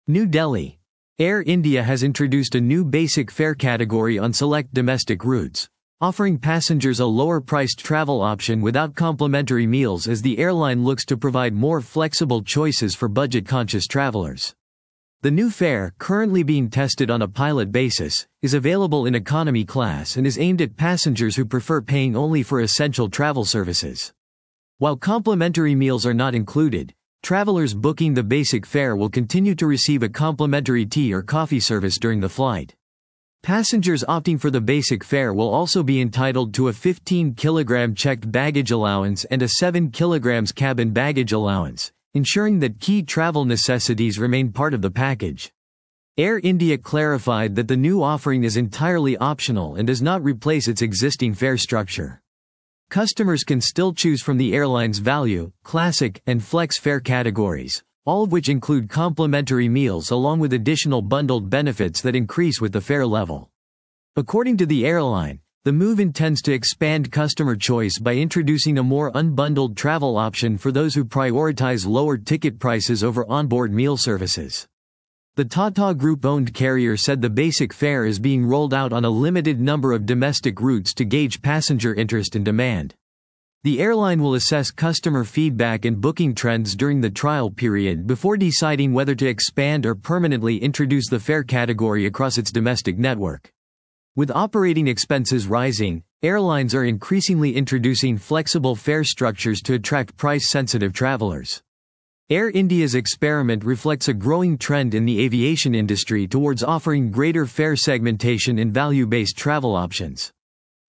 New Delhi. Air India has introduced a new basic fare category on select domestic routes, offering passengers a lower-priced travel option without complimentary meals as the airline looks to provide more flexible choices for budget-conscious travelers. The new fare, currently being tested on a pilot basis, is available in economy class and is aimed at passengers who prefer paying only for essential travel services. While complimentary meals are not included, travelers booking the basic fare will continue to receive a complimentary tea or coffee service during the flight. Passengers opting for the basic fare will also be entitled to a 15-kilogram checked baggage allowance and a 7 kilograms cabin baggage allowance, ensuring that key travel necessities remain part of the package. Air India clarified that the new offering is entirely optional and does not replace its existing fare structure. Customers can still choose from the airline's value, classic, and flex fare categories, all of which include complimentary meals along with additional bundled benefits that increase with the fare level. According to the airline, the move intends to expand customer choice by introducing a more unbundled travel option for those who prioritize lower ticket prices over onboard meal services. The Tata Group-owned carrier said the basic fare is being rolled out on a limited number of domestic routes to gauge passenger interest and demand. The airline will assess customer feedback and booking trends during the trial period before deciding whether to expand or permanently introduce the fare category across its domestic network. With operating expenses rising, airlines are increasingly introducing flexible fare structures to attract price-sensitive travelers. Air India's experiment reflects a growing trend in the aviation industry towards offering greater fare segmentation and value-based travel options.